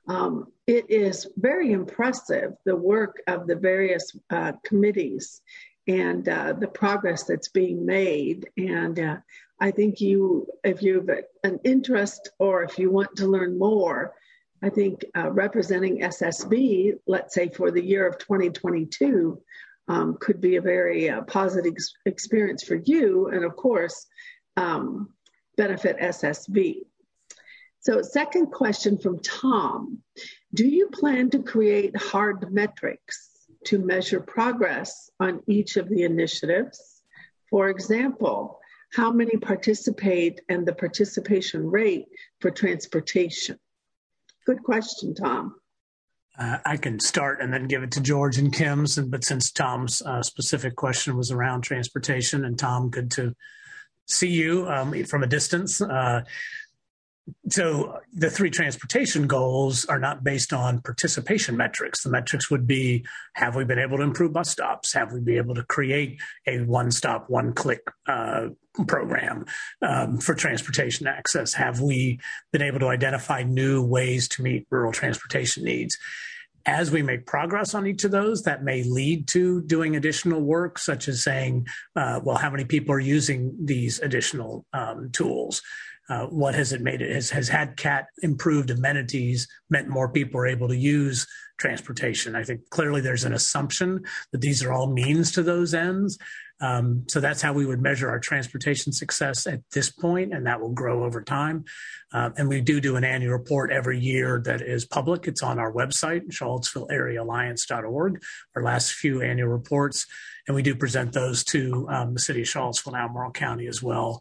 Speaker 2: it is very impressive, the work of the various committees and the progress that's being made. And I think if you have an interest or if you want to learn more, I think representing SSV, let's say for the year of 2022, could be a very positive experience for you, and of course, benefit SSV. So second question from Tom, do you plan to create hard metrics to measure progress on each of the initiatives? For example, how many participate and the participation rate for transportation? Good question, Tom.
Speaker 3: I can start and then give it to George and Kim's, but since Tom's specific question was around transportation, and Tom, good to see you from a distance. So the three transportation goals are not based on participation metrics. The metrics would be, have we been able to improve bus stops? Have we been able to create a one-stop, one-click program for transportation access? Have we been able to identify new ways to meet rural transportation needs? As we make progress on each of those, that may lead to doing additional work, such as saying, well, how many people are using these additional tools? What has it made? Has had CAT improved amenities meant more people are able to use transportation? I think clearly there's an assumption that these are all means to those ends. So that's how we would measure our transportation success at this point, and that will grow over time. And we do an annual report every year that is public. It's on our website, CharlottesvilleAreaAlliance.org, our last few annual reports. And we do present those to the city of Charlottesville and Albemarle County as well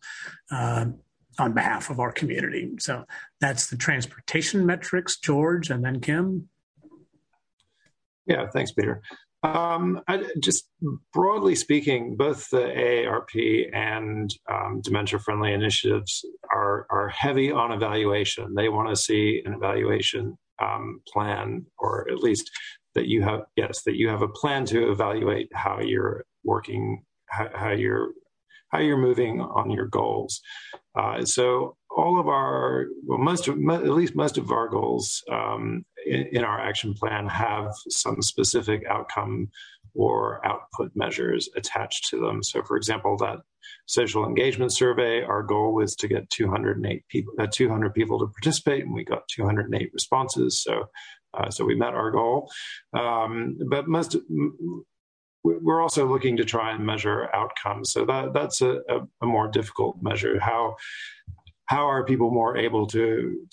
Speaker 3: on behalf of our community. So that's the transportation metrics, George, and then Kim.
Speaker 4: Yeah, thanks, Peter. Just broadly speaking, both the AARP and dementia-friendly initiatives are heavy on evaluation. They want to see an evaluation plan, or at least that you have a plan to evaluate how you're working, how you're moving on your goals. So all of our, most of our goals in our action plan have some specific outcome or output measures attached to them. So, for example, that social engagement survey, our goal was to get 200 people to participate, and we got 208 responses. So we met our goal. But we're also looking to try and measure outcomes. So that's a more difficult measure. How are people more able to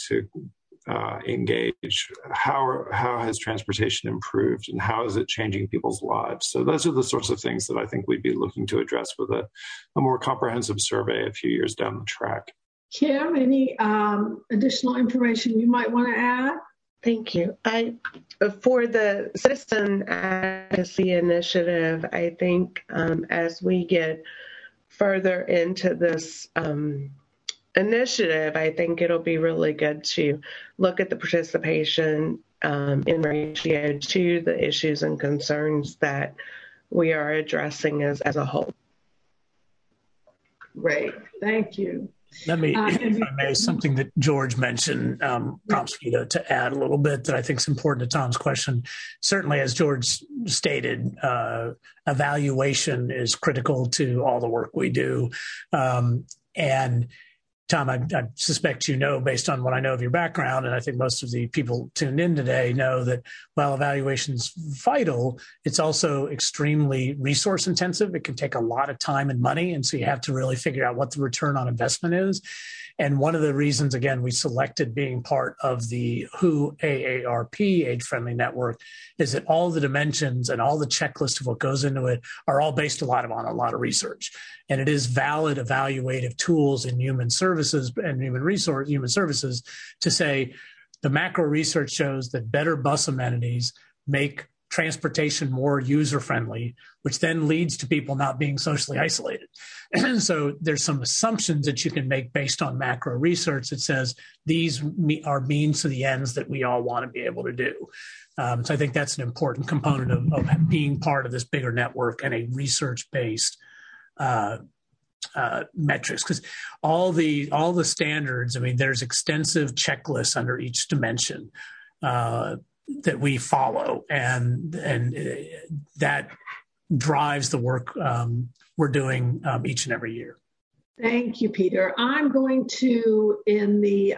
Speaker 4: engage? How has transportation improved, and how is it changing people's lives? So those are the sorts of things that I think we'd be looking to address with a more comprehensive survey a few years down the track.
Speaker 2: Kim, any additional information you might want to add?
Speaker 5: Thank you. For the Citizen Advocacy Initiative, I think as we get further into this initiative, I think it'll be really good to look at the participation in ratio to the issues and concerns that we are addressing as a whole.
Speaker 2: Great. Thank you.
Speaker 3: Let me, if I may, something that George mentioned prompts me to add a little bit that I think is important to Tom's question. Certainly, as George stated, evaluation is critical to all the work we do. And Tom, I suspect you know, based on what I know of your background, and I think most of the people tuned in today know that while evaluation is vital, it's also extremely resource intensive. It can take a lot of time and money, and so you have to really figure out what the return on investment is. And one of the reasons, again, we selected being part of the WHO AARP Age-Friendly Network is that all the dimensions and all the checklist of what goes into it are all based on a lot of research. And it is valid evaluative tools in human services and human services to say the macro research shows that better bus amenities make transportation more user-friendly, which then leads to people not being socially isolated. And so there's some assumptions that you can make based on macro research that says these are means to the ends that we all want to be able to do. So I think that's an important component of being part of this bigger network and a research-based metrics, because all the standards, I mean, there's extensive checklists under each dimension that we follow, and that drives the work we're doing each and every year.
Speaker 2: Thank you, Peter. I'm going to, in the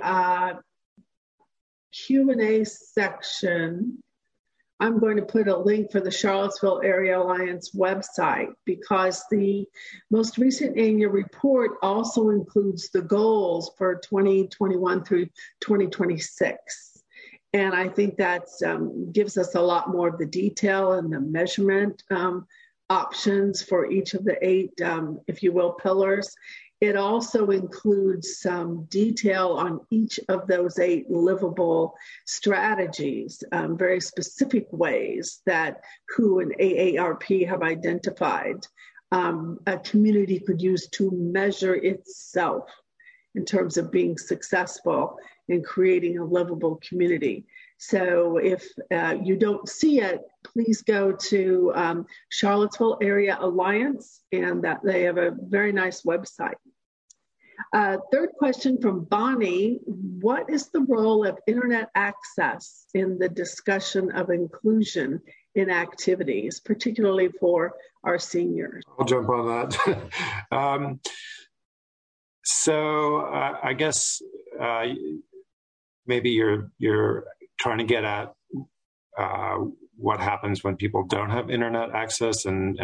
Speaker 2: Q&A section, I'm going to put a link for the Charlottesville Area Alliance website, because the most recent annual report also includes the goals for 2021 through 2026. And I think that gives us a lot more of the detail and the measurement options for each of the 8, if you will, pillars. It also includes some detail on each of those 8 livable strategies, very specific ways that WHO and AARP have identified a community could use to measure itself in terms of being successful in creating a livable community. So if you don't see it, please go to Charlottesville Area Alliance, and that they have a very nice website. Third question from Bonnie: what is the role of internet access in the discussion of inclusion in activities, particularly for our seniors?
Speaker 4: I'll jump on that. So I guess maybe you're trying to get at what happens when people don't have internet access, and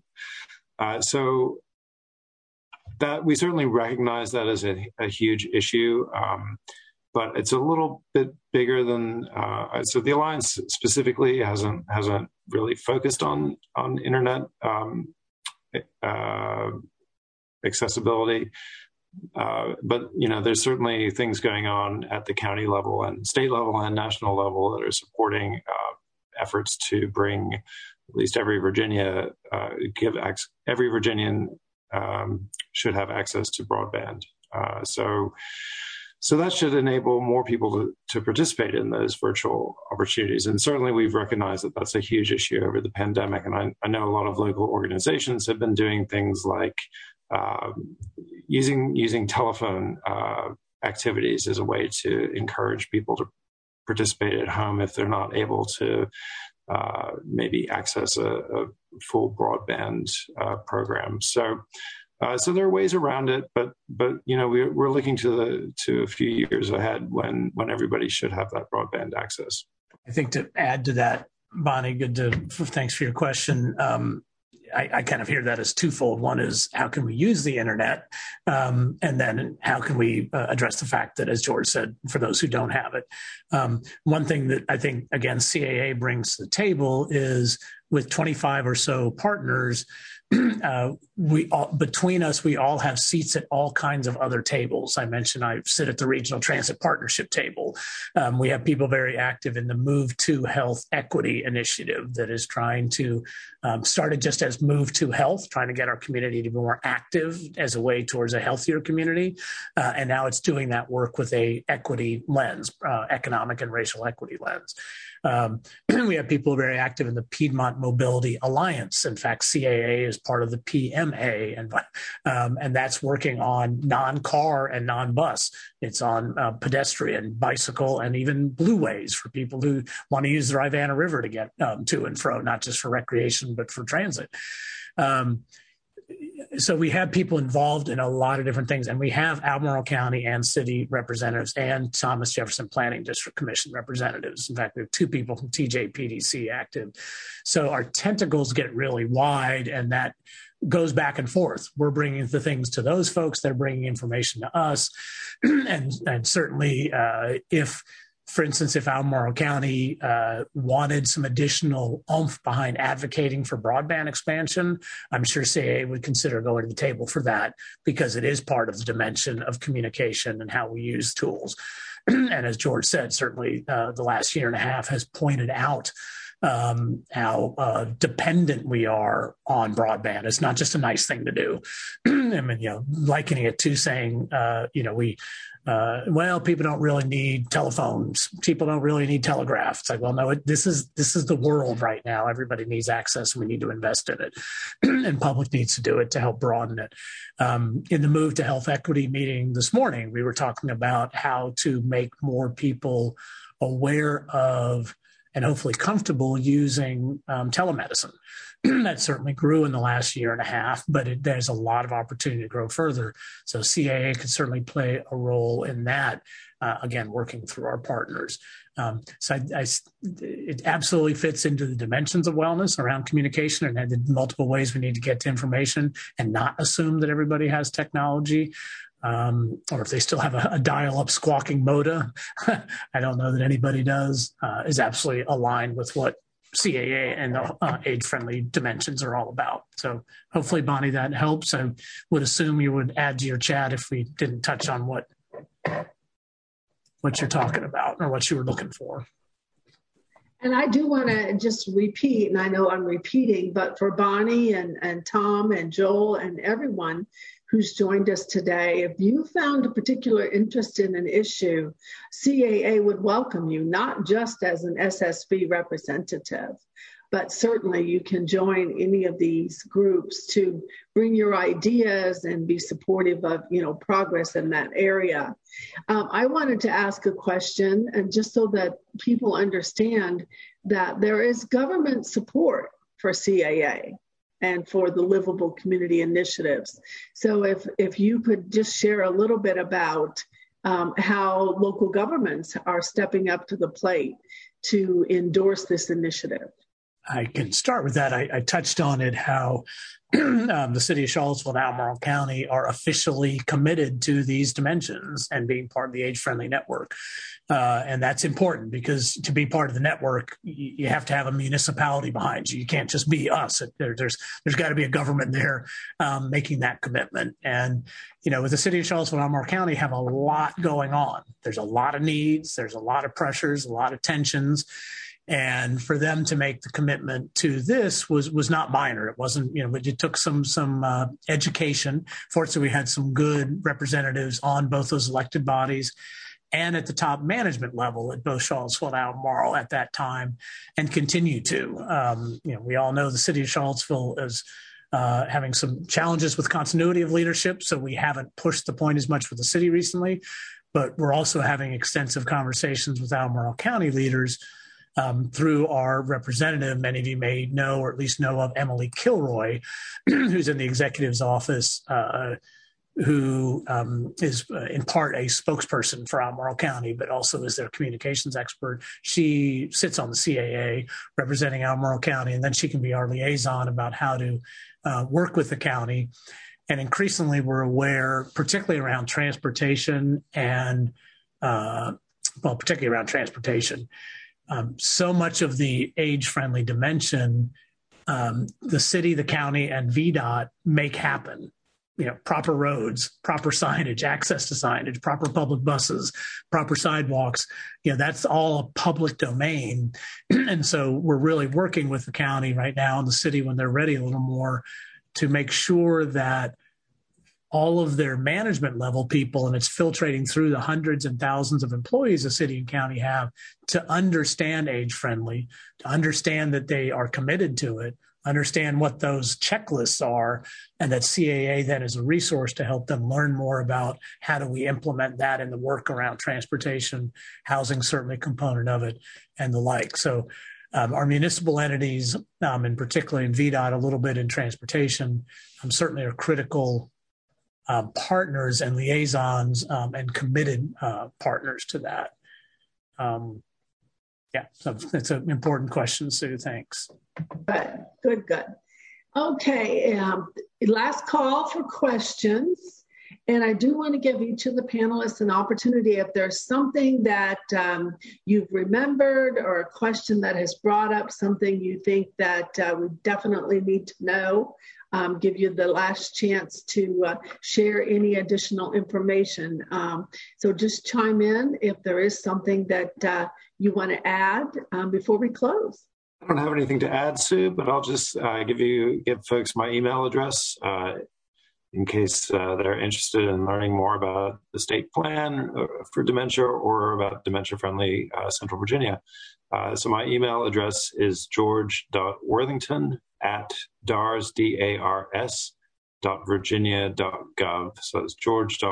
Speaker 4: so that we certainly recognize that as a huge issue, but it's a little bit bigger than. So the Alliance specifically hasn't really focused on internet accessibility. But there's certainly things going on at the county level and state level and national level that are supporting efforts to bring at least every Virginian should have access to broadband. So that should enable more people to participate in those virtual opportunities. And certainly we've recognized that that's a huge issue over the pandemic. And I know a lot of local organizations have been doing things like using telephone activities as a way to encourage people to participate at home if they're not able to maybe access a full broadband program. So there are ways around it, but we're looking to a few years ahead when everybody should have that broadband access.
Speaker 3: I think to add to that, Bonnie, thanks for your question. I kind of hear that as twofold. One is how can we use the internet, and then how can we address the fact that, as George said, for those who don't have it. One thing that I think, again, CAA brings to the table is with 25 or so partners, between us, we all have seats at all kinds of other tables. I mentioned I sit at the Regional Transit Partnership table. We have people very active in the Move to Health Equity Initiative that is trying to, started just as Move to Health, trying to get our community to be more active as a way towards a healthier community. And now it's doing that work with a equity lens, economic and racial equity lens. We have people very active in the Piedmont Mobility Alliance. In fact, CAA is part of the PMA, and that's working on non-car and non-bus. It's on pedestrian, bicycle, and even blueways for people who want to use the Rivanna River to get to and fro, not just for recreation, but for transit. So we have people involved in a lot of different things, and we have Albemarle County and city representatives and Thomas Jefferson Planning District Commission representatives. In fact, we have two people from TJPDC active. So our tentacles get really wide, and that goes back and forth. We're bringing the things to those folks. They're bringing information to us. and certainly for instance, if Albemarle County wanted some additional oomph behind advocating for broadband expansion, I'm sure CAA would consider going to the table for that, because it is part of the dimension of communication and how we use tools. And as George said, certainly the last year and a half has pointed out how dependent we are on broadband. It's not just a nice thing to do. I mean, likening it to saying, people don't really need telephones. People don't really need telegraph. It's like, well, no, this is the world right now. Everybody needs access, and we need to invest in it. And public needs to do it to help broaden it. In the Move to Health Equity meeting this morning, we were talking about how to make more people aware of and hopefully comfortable using telemedicine. That certainly grew in the last year and a half, but there's a lot of opportunity to grow further. So CAA could certainly play a role in that, again, working through our partners. It absolutely fits into the dimensions of wellness around communication and the multiple ways we need to get to information, and not assume that everybody has technology. Or if they still have a dial-up squawking moda, I don't know that anybody does, is absolutely aligned with what CAA and the age-friendly dimensions are all about. So hopefully, Bonnie, that helps. I would assume you would add to your chat if we didn't touch on what you're talking about or what you were looking for.
Speaker 2: And I do want to just repeat, and I know I'm repeating, but for Bonnie and Tom and Joel and everyone who's joined us today, if you found a particular interest in an issue, CAA would welcome you, not just as an SSV representative, but certainly you can join any of these groups to bring your ideas and be supportive of, progress in that area. I wanted to ask a question, and just so that people understand that there is government support for CAA. and for the livable community initiatives. So if you could just share a little bit about how local governments are stepping up to the plate to endorse this initiative.
Speaker 3: I can start with that. I touched on it, how the city of Charlottesville and Albemarle County are officially committed to these dimensions and being part of the age-friendly network. And that's important because to be part of the network, you have to have a municipality behind you. You can't just be us. There's got to be a government there making that commitment. And, you know, with the city of Charlottesville and Albemarle County have a lot going on. There's a lot of needs. There's a lot of pressures, a lot of tensions. And for them to make the commitment to this was not minor. It wasn't, you know, it took some education. Fortunately, we had some good representatives on both those elected bodies and at the top management level at both Charlottesville and Albemarle at that time, and continue to. You know, we all know the city of Charlottesville is having some challenges with continuity of leadership, so we haven't pushed the point as much with the city recently, but we're also having extensive conversations with Albemarle County leaders through our representative. Many of you may know, or at least know of, Emily Kilroy, who's in the executive's office, who is in part a spokesperson for Albemarle County, but also is their communications expert. She sits on the CAA representing Albemarle County, and then she can be our liaison about how to work with the county. And increasingly, we're aware, particularly around transportation and, particularly around transportation, so much of the age-friendly dimension, the city, the county, and VDOT make happen. You know, proper roads, proper signage, access to signage, proper public buses, proper sidewalks. You know, that's all a public domain. And so we're really working with the county right now and the city when they're ready a little more to make sure that all of their management level people, and it's filtrating through the hundreds and thousands of employees the city and county have, to understand age friendly, to understand that they are committed to it, understand what those checklists are, and that CAA then is a resource to help them learn more about how do we implement that in the work around transportation, housing, certainly a component of it, and the like. So our municipal entities, and particularly in VDOT, a little bit in transportation, certainly are critical partners and liaisons and committed partners to that. Yeah, so it's an important question, Sue. Thanks.
Speaker 2: Good. Okay, last call for questions. And I do want to give each of the panelists an opportunity, if there's something that you've remembered or a question that has brought up something you think that we definitely need to know, give you the last chance to share any additional information. So just chime in if there is something that you want to add before we close.
Speaker 4: I don't have anything to add, Sue, but I'll just give folks my email address in case they're interested in learning more about the state plan for dementia or about dementia-friendly Central Virginia. So my email address is george.worthington@dars.virginia.gov. So it's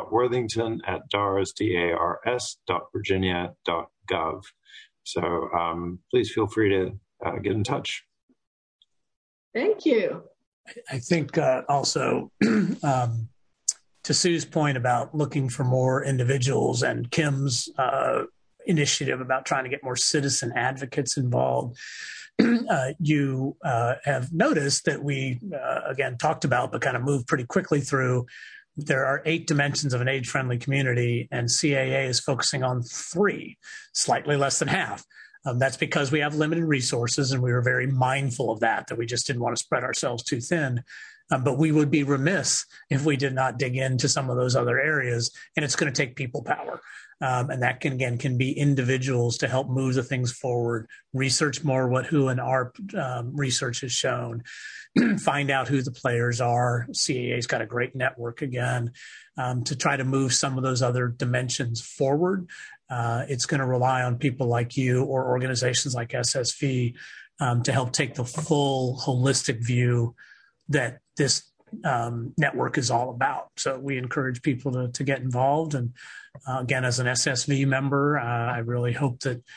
Speaker 4: george.worthington@dars.virginia.gov. So please feel free to get in touch.
Speaker 2: Thank you.
Speaker 3: I think also to Sue's point about looking for more individuals and Kim's initiative about trying to get more citizen advocates involved, you have noticed that we, again, talked about but kind of moved pretty quickly through. There are 8 dimensions of an age-friendly community, and CAA is focusing on 3, slightly less than half. That's because we have limited resources, and we were very mindful of that we just didn't want to spread ourselves too thin. But we would be remiss if we did not dig into some of those other areas, and it's going to take people power. And that can be individuals to help move the things forward, research more who and our research has shown, find out who the players are. CAA's got a great network again to try to move some of those other dimensions forward. It's going to rely on people like you or organizations like SSV to help take the full holistic view that this network is all about. So we encourage people to get involved. And again, as an SSV member, I really hope that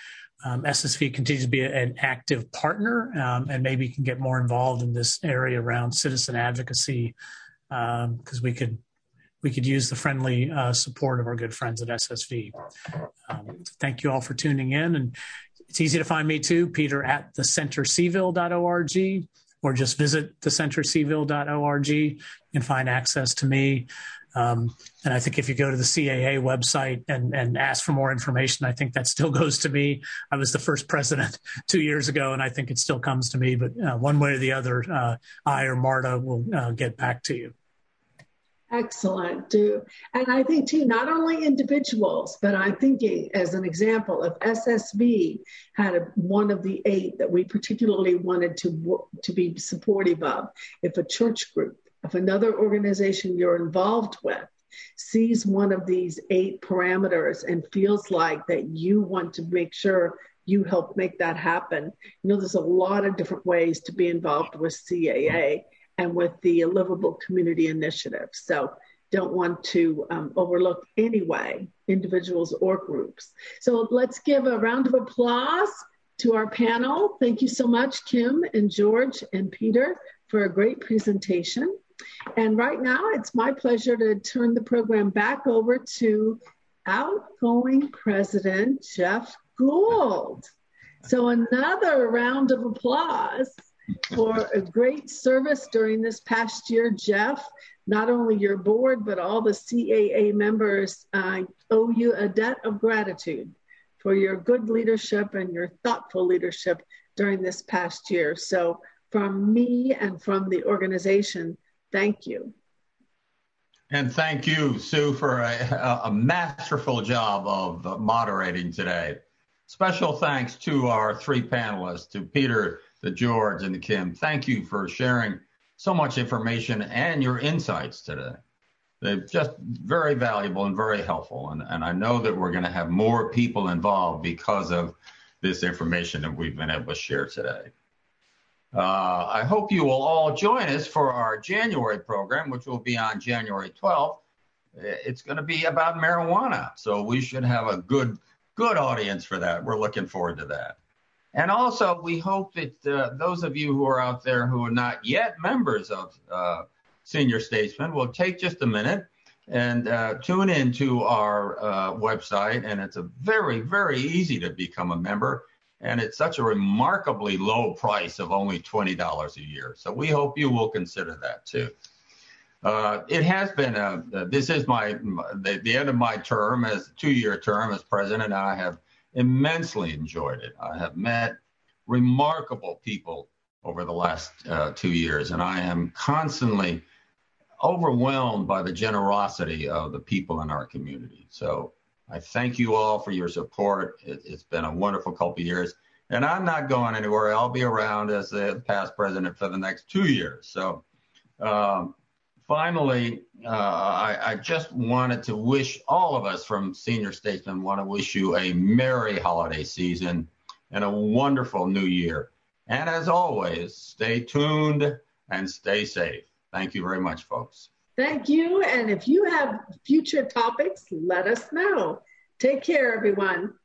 Speaker 3: SSV continues to be an active partner, and maybe can get more involved in this area around citizen advocacy, because we could use the friendly support of our good friends at SSV. Thank you all for tuning in. And it's easy to find me too, Peter at thecentercville.org, or just visit thecentercville.org. You can find access to me. And I think if you go to the CAA website and ask for more information, I think that still goes to me. I was the first president 2 years ago, and I think it still comes to me. But one way or the other, I or Marta will get back to you.
Speaker 2: Excellent. And I think, too, not only individuals, but I'm thinking, as an example, if SSV had one of the 8 that we particularly wanted to be supportive of, if a church group, if another organization you're involved with sees one of these 8 parameters and feels like that you want to make sure you help make that happen, there's a lot of different ways to be involved with CAA and with the Livable Community Initiative. So don't want to overlook anyway, individuals or groups. So let's give a round of applause to our panel. Thank you so much, Kim and George and Peter, for a great presentation. And right now, it's my pleasure to turn the program back over to outgoing President Jeff Gould. So another round of applause for a great service during this past year, Jeff. Not only your board, but all the CAA members owe you a debt of gratitude for your good leadership and your thoughtful leadership during this past year. So from me and from the organization, thank you.
Speaker 1: And thank you, Sue, for a masterful job of moderating today. Special thanks to our 3 panelists, to Peter, to George, and to Kim. Thank you for sharing so much information and your insights today. They're just very valuable and very helpful. And I know that we're going to have more people involved because of this information that we've been able to share today. I hope you will all join us for our January program, which will be on January 12th. It's going to be about marijuana, so we should have a good audience for that. We're looking forward to that. And also, we hope that those of you who are out there who are not yet members of Senior Statesman will take just a minute and tune into our website. And it's a very, very easy to become a member. And it's such a remarkably low price of only $20 a year. So we hope you will consider that too. It has been, this is the end of my term, as a 2-year term as president. I have immensely enjoyed it. I have met remarkable people over the last 2 years, and I am constantly overwhelmed by the generosity of the people in our community. So I thank you all for your support. It's been a wonderful couple of years, and I'm not going anywhere. I'll be around as the past president for the next 2 years. So finally, I just wanted to wish all of us from Senior Statesman, want to wish you a merry holiday season and a wonderful new year. And as always, stay tuned and stay safe. Thank you very much, folks.
Speaker 2: Thank you. And if you have future topics, let us know. Take care, everyone.